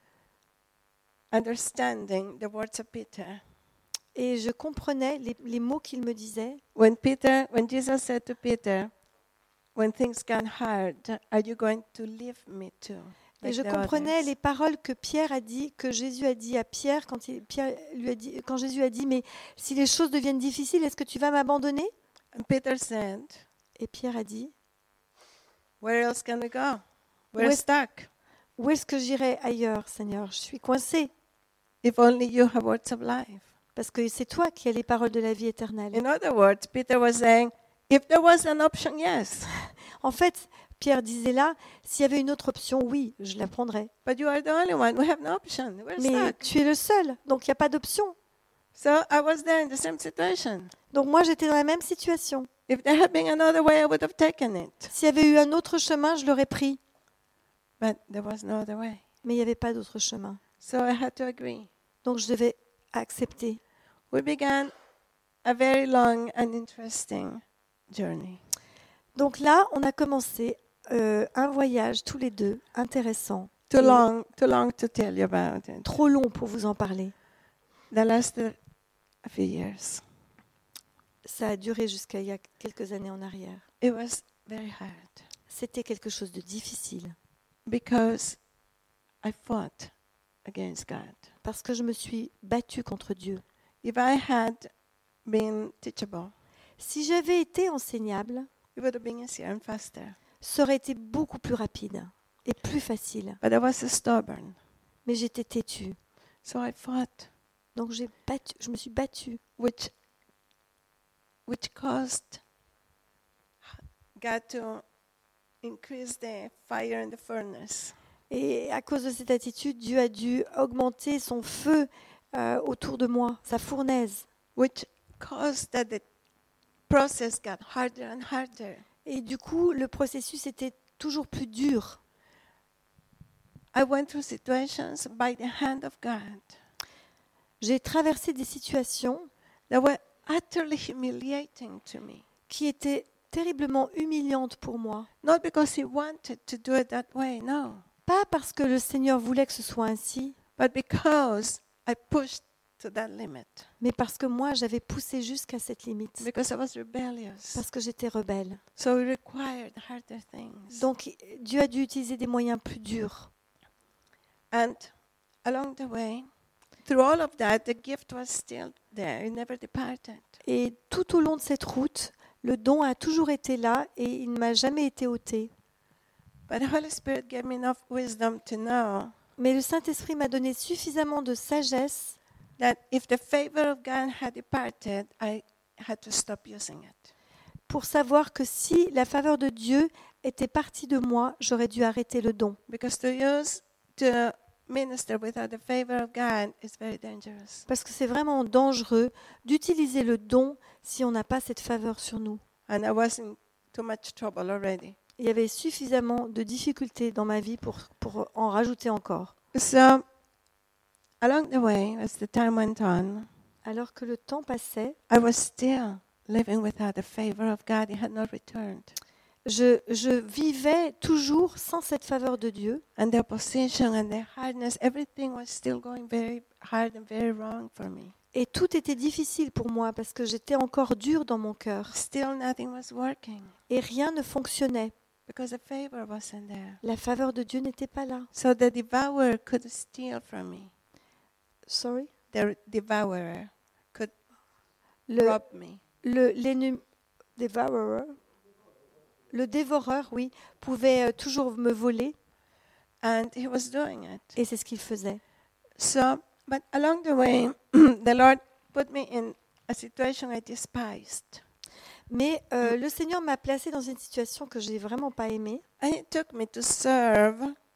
understanding the words of Peter. et je comprenais les, les mots qu'il me disait. When Peter, when Jesus said to Peter, when things got hard, are you going to leave me too? Et like je the comprenais others? les paroles que Pierre a dit, que Jésus a dit à Pierre quand, il- Pierre lui a dit, quand Jésus a dit, mais si les choses deviennent difficiles, est-ce que tu vas m'abandonner? And Peter said, Et Pierre a dit, where else can we go? We're Où est- stuck. où est-ce que j'irai ailleurs, Seigneur? Je suis coincé, If only you have words of life. parce que c'est toi qui as les paroles de la vie éternelle. In other words, Peter was saying, if there was an option, yes, En fait, Pierre disait là, s'il y avait une autre option, oui, je la prendrais. but you are the only one. We have no option. We're Mais stuck. tu es le seul, donc il n'y a pas d'option. So I was there in the same situation. Donc moi, j'étais dans la même situation. If there had been another way, I would have taken it. S'il y avait eu un autre chemin, je l'aurais pris. But there was no other way. Mais il n'y avait pas d'autre chemin. So I had to agree. Donc je devais accepter. We began a very long and interesting journey. Donc là, on a commencé euh, un voyage tous les deux, intéressant. Too Et long, too long to tell you about it. Trop long pour vous en parler. That lasted a few years. Ça a duré jusqu'à il y a quelques années en arrière. It was very hard C'était quelque chose de difficile because I fought against God. parce que je me suis battue contre Dieu. If I had been teachable, Si j'avais été enseignable, it would have been easier and faster. ça aurait été beaucoup plus rapide et plus facile. But I was stubborn, Mais j'étais têtue. so I fought, Donc j'ai battu, je me suis battue. which which caused God to increase the fire in the furnace. Et à cause de cette attitude, Dieu a dû augmenter son feu euh, autour de moi, sa fournaise. Which caused that the process got harder and harder. Et du coup, le processus était toujours plus dur. I went through situations by the hand of God J'ai traversé des situations that were utterly humiliating to me. qui étaient terriblement humiliantes pour moi. Not because He wanted to do it that way, no, Pas parce que le Seigneur voulait que ce soit ainsi, but because I pushed to that limit, mais parce que moi, j'avais poussé jusqu'à cette limite, because I was rebellious. parce que j'étais rebelle. So it required harder things. Donc Dieu a dû utiliser des moyens plus durs. And along the way, through all of that, the gift was still there. It never departed. Et tout au long de cette route, le don a toujours été là et il ne m'a jamais été ôté. But the Holy Spirit gave me enough wisdom to know Mais le Saint-Esprit m'a donné suffisamment de sagesse that if the favor of God had departed, I had to stop using it. pour savoir que si la faveur de Dieu était partie de moi, j'aurais dû arrêter le don. Because to use, to minister without the favor of God is very dangerous. Parce que c'est vraiment dangereux d'utiliser le don si on n'a pas cette faveur sur nous. And I was in too much trouble already. Il y avait suffisamment de difficultés dans ma vie pour, pour en rajouter encore. So, along the way, as the time went on, Alors que le temps passait, I was still living without the favor of God. He had not returned. je, je vivais toujours sans cette faveur de Dieu. And the opposition and the hardness, everything was still going very hard and very wrong for me. Et tout était difficile pour moi parce que j'étais encore dure dans mon cœur. Still nothing was working Et rien ne fonctionnait. because the favor wasn't there. La faveur de Dieu n'était pas là. So the devourer could steal from me. Sorry. The devourer could Le, rob me. le, l'ennemi- devourer, le dévoreur, oui, pouvait euh, toujours me voler. And he was doing it. Et c'est ce qu'il faisait. So, but along the way, the Lord put me in a situation I despised. Mais euh, le Seigneur m'a placée dans une situation que j'ai vraiment pas aimée. And He took me to serve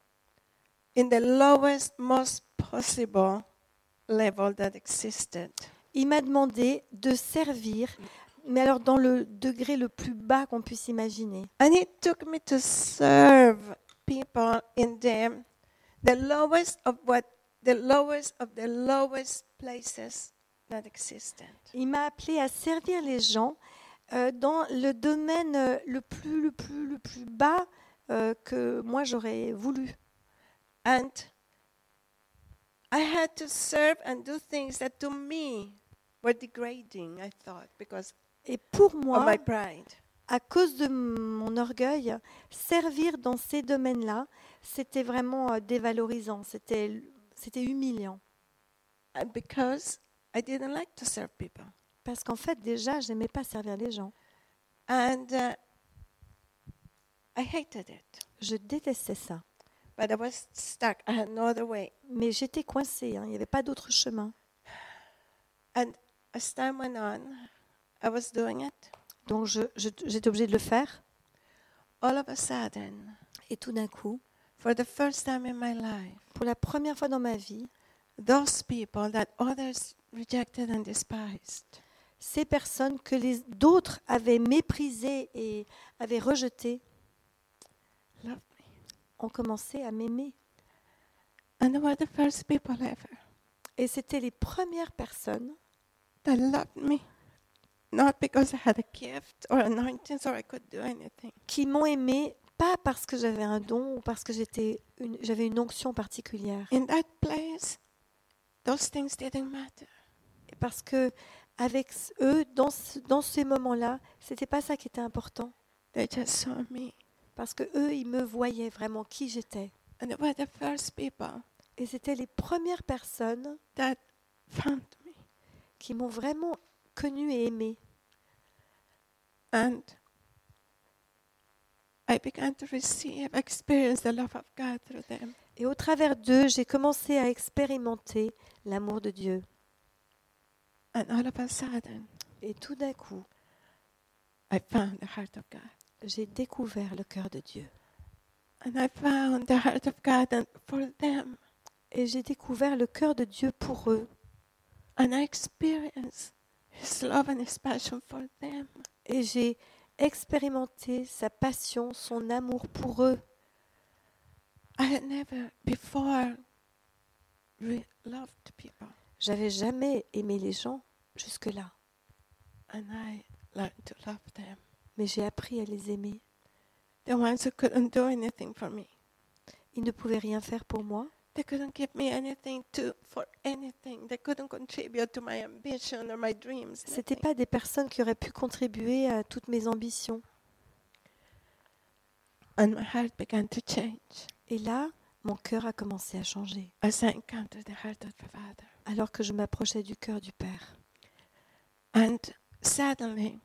in the lowest, most possible level that existed. Il m'a demandé de servir, mais alors dans le degré le plus bas qu'on puisse imaginer. And He took me to serve people in the, the lowest of what, the lowest of the lowest places that existed. Il m'a appelé à servir les gens Euh, dans le domaine euh, le plus, le plus, le plus bas euh, que moi j'aurais voulu. And I had to serve and do things that to me were degrading, I thought, because Et pour of moi, my pride. à cause de mon orgueil, servir dans ces domaines-là, c'était vraiment euh, dévalorisant, c'était, c'était humiliant. And because I didn't like to serve people. Parce qu'en fait, déjà, je n'aimais pas servir les gens. And uh, I hated it. Je détestais ça. But I was stuck. I had no other way. Mais j'étais coincée, hein, il n'y avait pas d'autre chemin. And as time went on, I was doing it. Donc je, je- j'étais obligée de le faire. All of a sudden, Et tout d'un coup, for the first time in my life, pour la première fois dans ma vie, those people that others rejected and despised ces personnes que les d'autres avaient méprisées et avaient rejetées loved me. ont commencé à m'aimer. And they were the first people ever Et c'était les premières personnes that loved me. Not because I had a gift or anointings or I could do anything. qui m'ont aimée, pas parce que j'avais un don ou parce que j'étais une- j'avais une onction particulière, In that place, those things didn't matter. et parce que avec eux, dans, ce- dans ces moments-là, c'était pas ça qui était important, They just saw me. parce que eux, ils me voyaient vraiment qui j'étais. And they were the first people Et c'était les premières personnes that found me. qui m'ont vraiment connue et aimée. And I began to receive, experience the love of God through them. Et au travers d'eux, j'ai commencé à expérimenter l'amour de Dieu. And all of a sudden, Et tout d'un coup, I found the heart of God. j'ai découvert le cœur de Dieu. And I found the heart of God and for them. Et j'ai découvert le cœur de Dieu pour eux. And I experienced His love and His passion for them. Et j'ai expérimenté sa passion, son amour pour eux. I had never before re- loved people. J'avais jamais aimé les gens jusque-là, And I learned to love them. mais j'ai appris à les aimer. The ones who couldn't do anything for me. Ils ne pouvaient rien faire pour moi. They couldn't give me anything to for anything. They couldn't contribute to my ambition or my dreams. C'était nothing. pas des personnes qui auraient pu contribuer à toutes mes ambitions. And my heart began to change Et là, mon cœur a commencé à changer, as I encountered the heart of the Father. alors que je m'approchais du cœur du Père. And suddenly,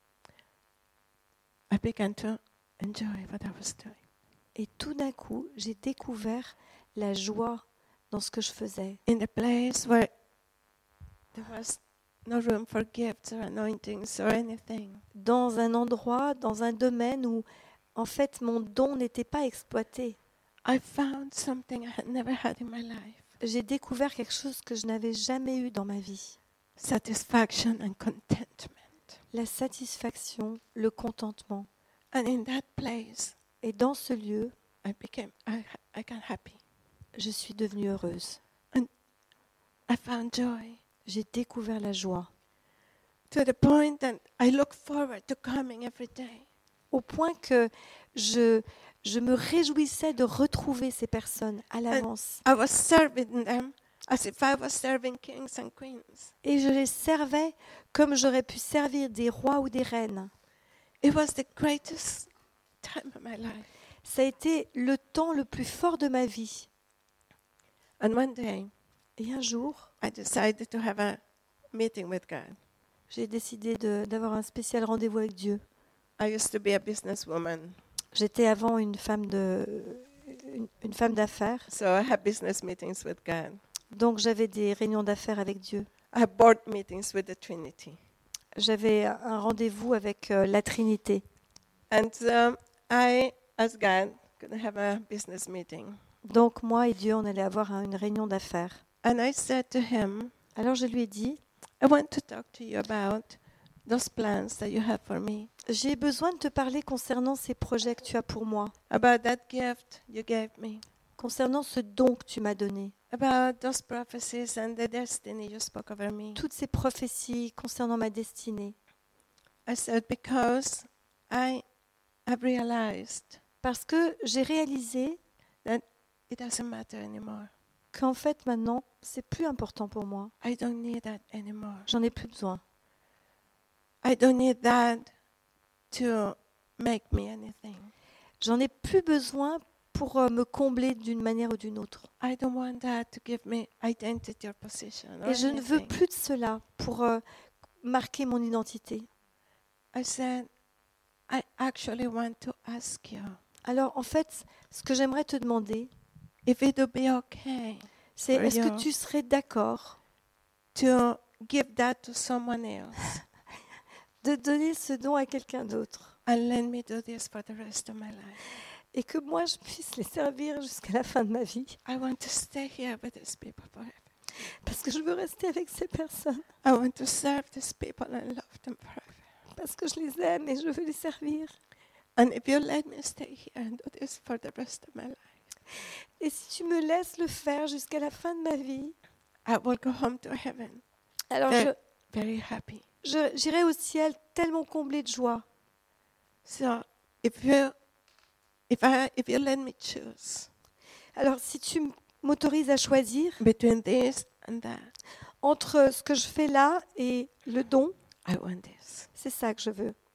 I began to enjoy what I was doing. Et tout d'un coup, j'ai découvert la joie dans ce que je faisais. In the place where there was no room for gifts or anointings or anything. Dans un endroit, dans un domaine où, en fait, mon don n'était pas exploité. I found something I had never had in my life. J'ai découvert quelque chose que je n'avais jamais eu dans ma vie. Satisfaction and contentment. La satisfaction, le contentement. And in that place, Et dans ce lieu, I became, I, I got happy. je suis devenue heureuse. I found joy J'ai découvert la joie. to the point that I look forward to coming every day. Au point que je, je me réjouissais de retrouver ces personnes à l'avance. I was serving them as if I was serving kings and queens. Et je les servais comme j'aurais pu servir des rois ou des reines. It was the greatest time of my life. Ça a été le temps le plus fort de ma vie. And one day, Et un jour, I decided to have a meeting with God. j'ai décidé de- d'avoir un spécial rendez-vous avec Dieu. I used to be a businesswoman, J'étais avant une femme de, une, une femme d'affaires, so I had business meetings with God. donc j'avais des réunions d'affaires avec Dieu. I had board meetings with the Trinity. J'avais un rendez-vous avec euh, la Trinité. And um, I, as God, could have a business meeting. Donc moi et Dieu, on allait avoir un- une réunion d'affaires. And I said to him, Alors je lui ai dit, I want to talk to you about those plans that you have for me, j'ai besoin de te parler concernant ces projets que tu as pour moi, about that gift you gave me, concernant ce don que tu m'as donné, about those prophecies and the destiny you spoke over me. toutes ces prophéties concernant ma destinée. I said, because I have realized Parce que j'ai réalisé that it doesn't matter anymore. qu'en fait, maintenant, c'est plus important pour moi. I don't need that anymore. J'en ai plus besoin. I don't need that to make me anything. J'en ai plus besoin pour euh, me combler d'une manière ou d'une autre. I don't want that to give me identity or position or Et je ne veux anything. plus de cela pour euh, marquer mon identité. I said, I actually want to ask you Alors, en fait, ce que j'aimerais te demander, if it would be okay c'est For est-ce you. que tu serais d'accord to give that to someone else de donner ce don à quelqu'un d'autre and let me do this for the rest of my life. et que moi, je puisse les servir jusqu'à la fin de ma vie? I want to stay here with these people forever. Parce que je veux rester avec ces personnes, I want to serve these people and love them forever. parce que je les aime et je veux les servir. And if you let me stay here and do this for the rest of my life, Et si tu me laisses le faire jusqu'à la fin de ma vie, I will go home to heaven alors Eh. je, very happy. je- j'irai au ciel tellement comblée de joie. So if you if I if you let me choose Alors si tu m'autorises à choisir between this and that, entre ce que je fais là et le don, I want this. c'est ça que je veux.